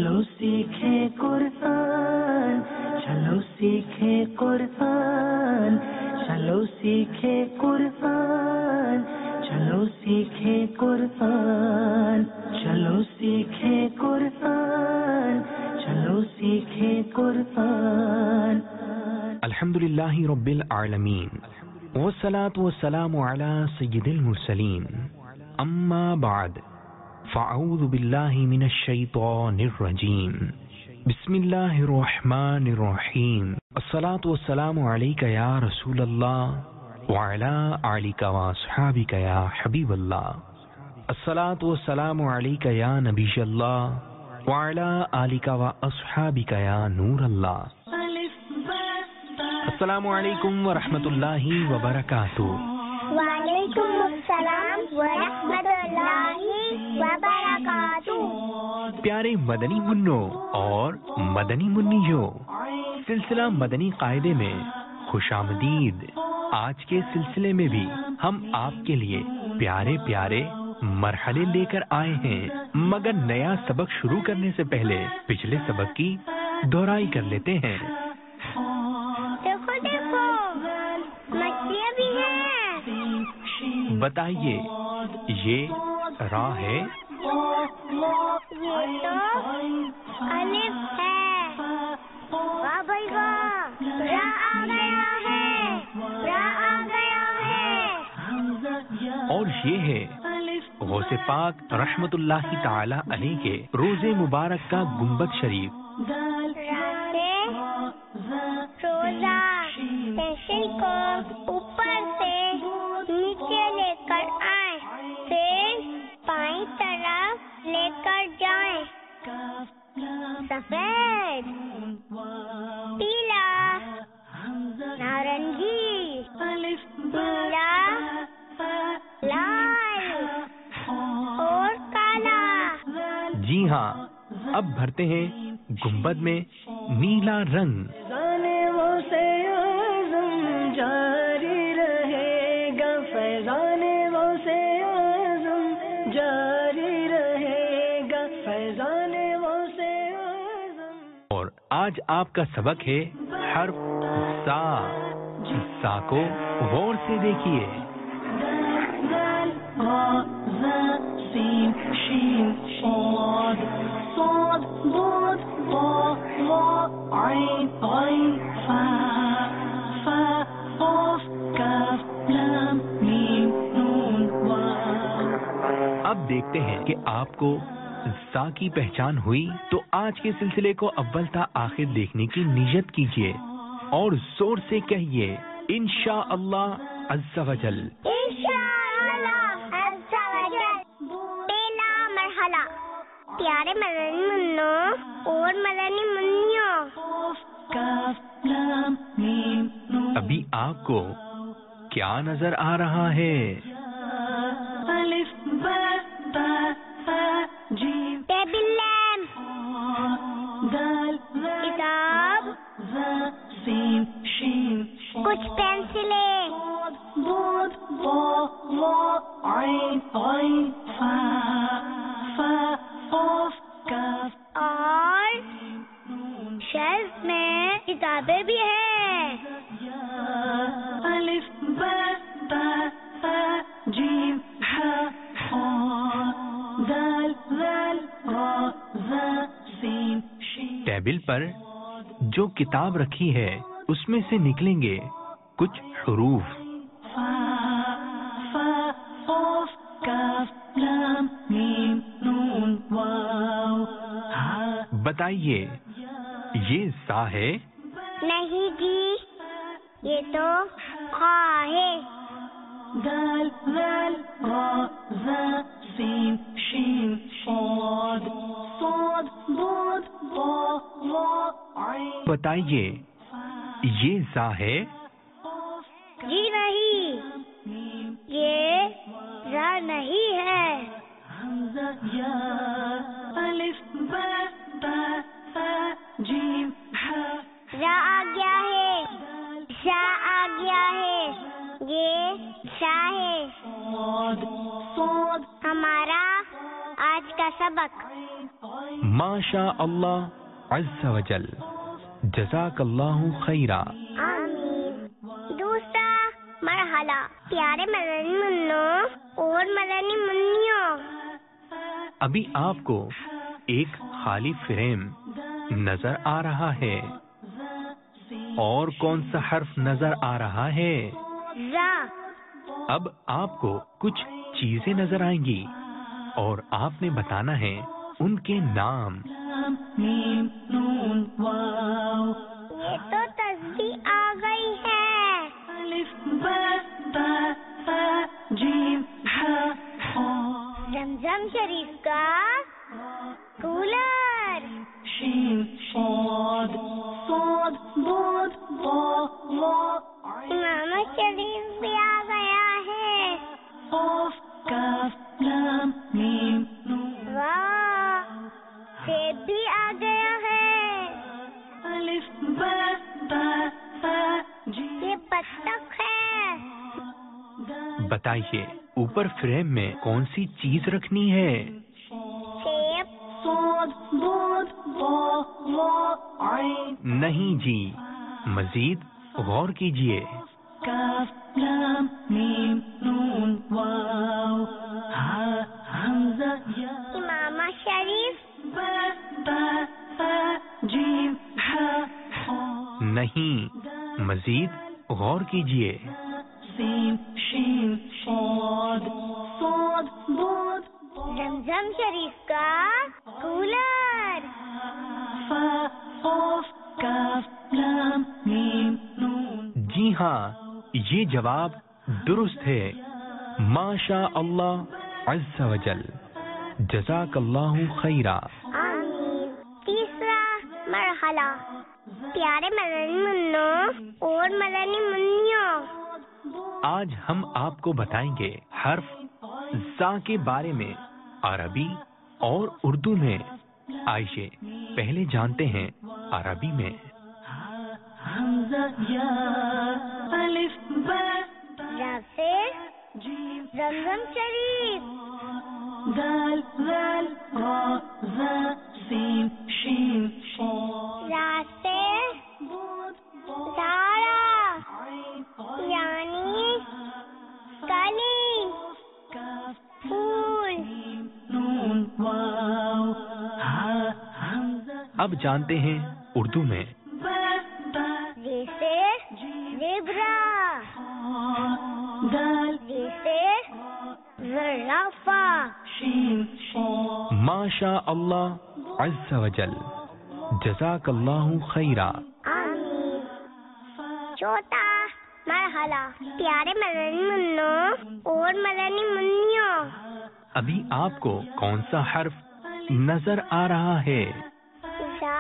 چلو سیکھے قرآن، چلو سیکھے قرآن، چلو سیکھے قرآن، چلو سیکھے قرآن، چلو سیکھے قرآن، چلو سیکھے قرآن۔ الحمدللہ رب العالمین والصلاة والسلام علی سید المرسلین، اما بعد فاعوذ باللہ من الشیطان الرجیم، بسم اللہ الرحمن الرحیم، الصلاة والسلام علیک یا رسول اللہ وعلی آلک واصحابک یا حبیب اللہ، الصلاة والسلام علیک یا نبی اللہ وعلی آلک واصحابک یا نور اللہ۔ السلام علیکم ورحمۃ اللہ وبرکاتہ۔ وعلیکم السلام ورحمۃ اللہ وبرکاتہ۔ پیارے مدنی منوں اور مدنی منیوں، سلسلہ مدنی قاعدے میں خوش آمدید۔ آج کے سلسلے میں بھی ہم آپ کے لیے پیارے پیارے مرحلے لے کر آئے ہیں، مگر نیا سبق شروع کرنے سے پہلے پچھلے سبق کی دہرائی کر لیتے ہیں۔ بتائیے، یہ را ہے؟ یہ تو الف ہے۔ واہ بھائی واہ، را آ گیا ہے، را آ گیا ہے۔ اور یہ ہے غوث پاک رحمت اللہ تعالی علیہ کے روزے مبارک کا گنبد شریف۔ روزہ پینسل کو اوپر سے نیچے لے کر آئیں، پھر بائیں طرف لے کر جائیں۔ سفید، پیلا، نارنجی، نیلا، لال اور کالا۔ جی ہاں، اب بھرتے ہیں گنبد میں نیلا رنگ۔ جاری رہے گا فیضان غوث اعظم، جاری رہے گا فیضان غوث اعظم۔ اور آج آپ کا سبق ہے حرف سا۔ سا کو غور سے دیکھیے۔ صاد ضاد ضا ظا عین غین فا فا قاف کاف لام میم نون واو۔ اب دیکھتے ہیں کہ آپ کو سا کی پہچان ہوئی تو آج کے سلسلے کو اول تا آخر دیکھنے کی نیت کیجیے اور زور سے کہیے انشاءاللہ عز و جل۔ انشاءاللہ عز و جل۔ پہلا مرحلہ، پیارے مدنی منوں اور مدنی منیوں، ابھی آپ کو کیا نظر آ رہا ہے؟ الف با تا ثا جیم ٹیبل لیمپ، دال کتاب، ذا سین شین کچھ پینسلیں، ضاد ضا ظا عین غین فا فا قاف کاف اور شیلف میں کتابیں بھی ہیں۔ الف با تا ثا جیم ہا خا دال ذال را ذا سین شین۔ ٹیبل پر جو کتاب رکھی ہے اس میں سے نکلیں گے کچھ حروف۔ فا فا قاف کاف لام میم نون واو ہا۔ بتائیے، یہ سا ہے؟ نہیں جی، یہ تو خا ہے۔ دال ذال را ذا سین شین صاد صاد ضاد ضا ظا عین۔ بتائیے، یہ زا ہے؟ جی نہیں، یہ را نہیں ہے۔ حمزہ یا الف با تا ثا جیم ہا۔ را آ گیا ہے، شا آ گیا ہے، یہ شا ہے۔ صاد صاد ہمارا آج کا سبق माशा अल्लाह अज़्ज़ व जल, जज़ाकल्लाहु खैरा। आमीन। दूसरा मरहला, प्यारे मदनी मुन्नों और मदनी मुन्नियों, अभी आपको एक खाली फ्रेम नजर आ रहा है, और कौन सा हर्फ नजर आ रहा है? रा। अब आपको कुछ चीजें नजर आएंगी और आपने बताना है उनके नाम। मीम नून वाव, ये तो तस्बीह आ गई है। अलिफ बा ता सा जीम हा खा, जमजम शरीफ का कूलर। शीन सॉद सॉद बोद बा वा, इमाम शरीफ भी आ गया है। ऑफ काफ लाम मीम नून, वाह, सेब भी आ गया है। अलिफ बा ता सा जीम, ये बत्तख है। बताइए ऊपर फ्रेम में कौन सी चीज रखनी है? सेब। सॉद बोद बा वा आइन, नहीं जी, मजीद गौर कीजिए। काफ लाम मीम नून वाव, हा हमजा या, इमाम शरीफ। बा ता सा जीम हा खा, नहीं, मजीद गौर कीजिए। सीन शीन सॉद सॉद बोद जमजम शरीफ का कूलर। फा ऑफ काफ लाम मीम नून, जी हाँ, ये जवाब दुरुस्त है। माशा अल्लाह अज़्ज़ व जल, जज़ाकल्लाहु खैरा। आमीन। तीसरा मरहला, प्यारे मदनी मुन्नों और मदनी मुन्नियों, आज हम आपको बताएंगे हर्फ ज़ा के बारे में अरबी और उर्दू में। आइए पहले जानते हैं अरबी में। हमजा या, अलिफ बा या फिर जीम, जमजम शरीफ। दाल वाल रा जा सीन शीन सॉद रा से बोद दारा, आइन, यानी कली, काफ फूल। नून वाव, हा हमजा अब जानते हैं उर्दू में। बा ता जैसे ज़ेब्रा, दाल जैसे ज़राफ़ा। शीन सॉद, माशा अल्लाह अज़्ज़ व जल, जज़ाकल्लाहु खैरा। आमीन। चौथा मरहला, प्यारे मदनी मुन्नों और मदनी मुन्नियों, अभी आपको कौन सा हर्फ नजर आ रहा है? ज़ा।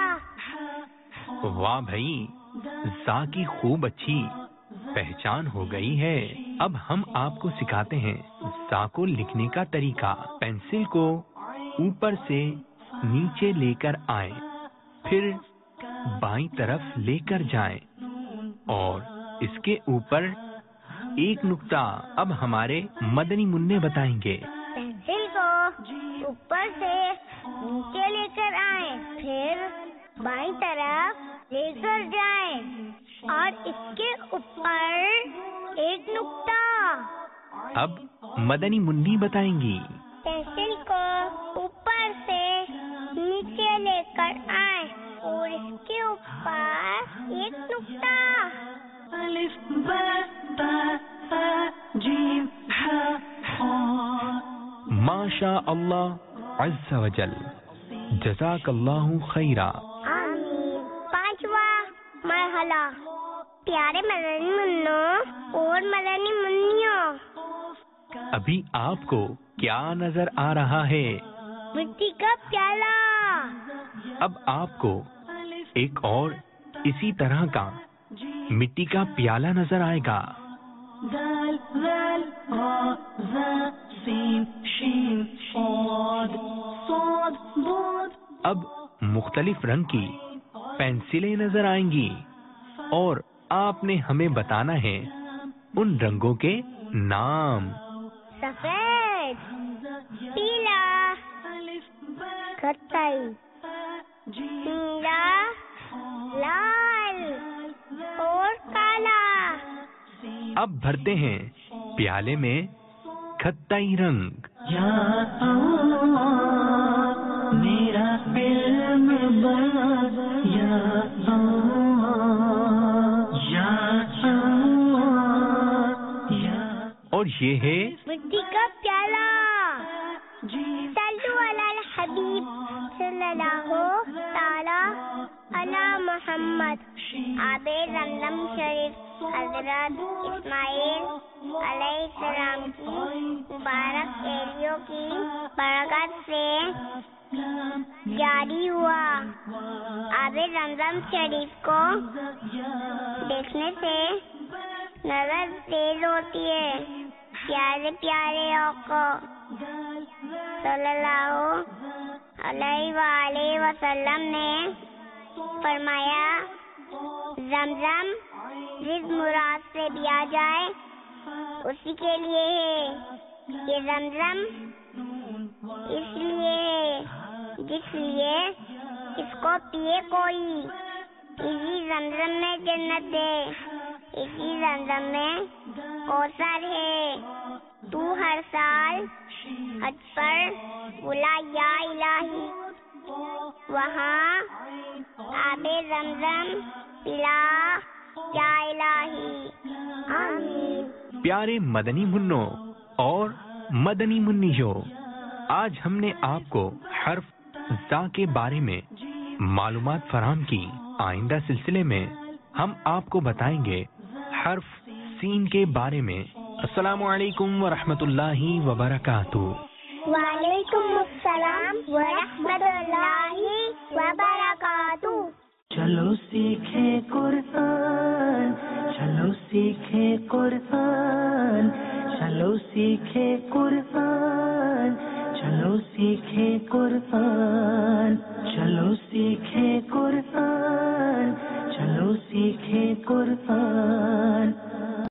वाह भाई, ज़ा की खूब अच्छी पहचान हो गई है। अब हम आपको सिखाते हैं ज़ा को लिखने का तरीका। पेंसिल को ऊपर से नीचे लेकर आए, फिर बाईं तरफ लेकर जाएं और इसके ऊपर एक नुक्ता। अब हमारे मदनी मुन्ने बताएंगे। पेंसिल को ऊपर से नीचे लेकर आए, फिर बाईं तरफ लेकर जाएं और इसके ऊपर एक नुक्ता। अब मदनी मुन्नी बताएंगी। पेंसिल को ऊपर से नीचे लेकर आए और इसके ऊपर एक नुक्ता। अलिफ बा ता सा जीम हा खा, माशा अल्लाह अज़्ज़ व जल, जज़ाकल्लाहु खैरा। आमीन। पांचवा मरहला, प्यारे मदनी मुन्नों और मदनी मुन्नियों, अभी आपको क्या नजर आ रहा है? मिट्टी का प्याला। अब आपको एक और इसी तरह का मिट्टी का प्याला नजर आएगा। दाल वाल रा जा सीन शीन सॉद सॉद बोद, अब मुख्तलिफ रंग की पेंसिलें नजर आएंगी और आपने हमें बताना है उन रंगों के नाम। सफेद, पीला, کتائی نیلا لال اور کالا. اب بھرتے ہیں پیالے میں کھتائی رنگ. یا اللہ میرا علم بڑھا یا اللہ یا اللہ یا. اور یہ ہے مٹی کا پیالہ. صلو علی الحبیب صلی اللہ تعالی علی محمد. آب زمزم شریف حضرت اسماعیل علیہ السلام کی مبارک ایڑیوں کی برکت سے جاری ہوا. آب زمزم شریف کو دیکھنے سے نظر تیز ہوتی ہے. پیارے پیارے آقا صلی اللہ علیہ وآلہ وسلم نے فرمایا زمزم جس مراد سے پیا جائے اسی کے لیے ہے. یہ زمزم اس لیے ہے جس لیے اس کو پیے کوئی. اسی زمزم میں جنت ہے, اسی زمزم میں کوثر ہے. تو ہر سال حج پر بلا یا الہی, وہاں آب زمزم پلا یا الہی. آمین. پیارے مدنی منوں اور مدنی منیوں, آج ہم نے آپ کو حرف زا کے بارے میں معلومات فراہم کی. آئندہ سلسلے میں ہم آپ کو بتائیں گے حرف سین کے بارے میں. السلام علیکم ورحمۃ اللہ وبرکاتہ. وعلیکم السلام ورحمۃ اللہ وبرکاتہ. چلو سیکھے قرآن, چلو سیکھے قرآن, چلو سیکھے قرآن, چلو سیکھے قرآن, چلو سیکھے قرآن, چلو سیکھے قرآن.